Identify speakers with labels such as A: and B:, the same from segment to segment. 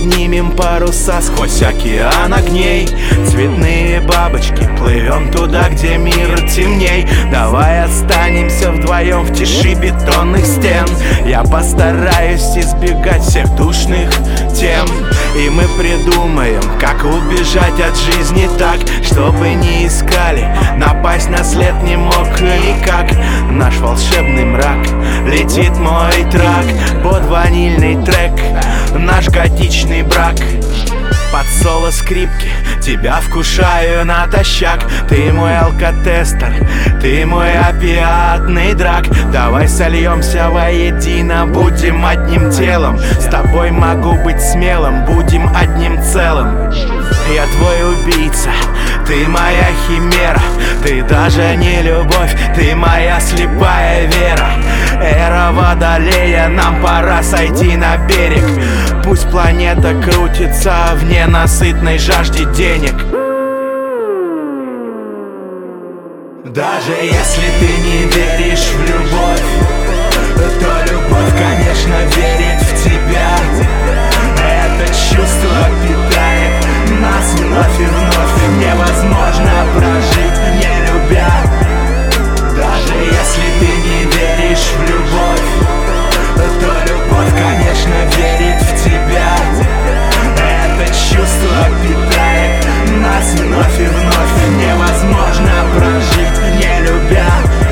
A: поднимем паруса сквозь океан огней. Цветные бабочки, плывем туда, где мир темней. Давай останемся вдвоем в тиши бетонных стен. Я постараюсь избегать всех душных тем, и мы придумаем, как убежать от жизни так, чтобы не искали, напасть на след не мог никак. Наш волшебный мрак, летит мой трак под ванильный трек, наш готичный брак. Под соло скрипки тебя вкушаю натощак. Ты мой алкотестер, ты мой опиатный драк. Давай сольемся воедино, будем одним телом. С тобой могу быть смелым, будем одним целым. Я твой убийца, ты моя химера. Ты даже не любовь, ты моя слепая вера. Эра водолея, нам пора сойти на берег. Пусть планета крутится в ненасытной жажде денег. Даже если ты не веришь в любовь, то любовь, конечно, верит в тебя. Это чувство питает нас вновь и вновь. Невозможно прожить, не любя. Даже если ты не веришь в любовь, то любовь, конечно, верит в тебя. Это чувство питает нас вновь и вновь. Невозможно прожить, не любя.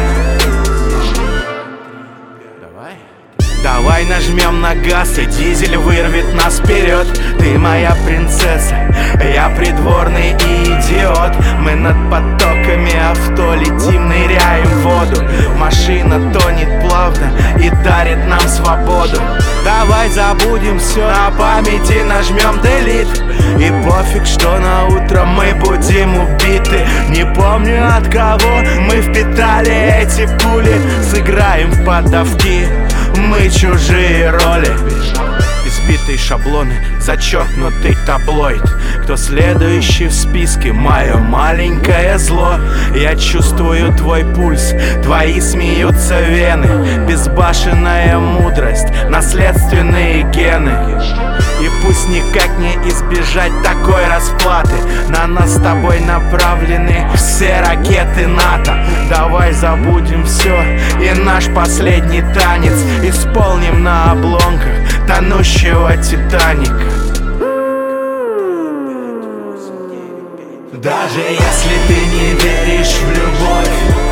A: Давай нажмем на газ, и дизель вырвет нас вперед. Ты моя принцесса, я придворный идиот. Мы над потоками авто летим, ныряем в воду. Машина тонет плавно и дарит нам свободу. Давай забудем все, на памяти нажмем delete. И пофиг, что на утро мы будем убиты. Не помню от кого мы впитали эти пули. Сыграем в поддавки, мы чужие роли. Избитые шаблоны, зачеркнутый таблоид. Кто следующий в списке? Мое маленькое зло. Я чувствую твой пульс, твои смеются вены. Безбашенная мудрость, наследственные гены. И пусть никак не избежать такой расплаты, на нас с тобой направлены все ракеты НАТО. Давай забудем все и наш последний танец исполним на обломках тонущего Титаника. Даже если ты не веришь в любовь,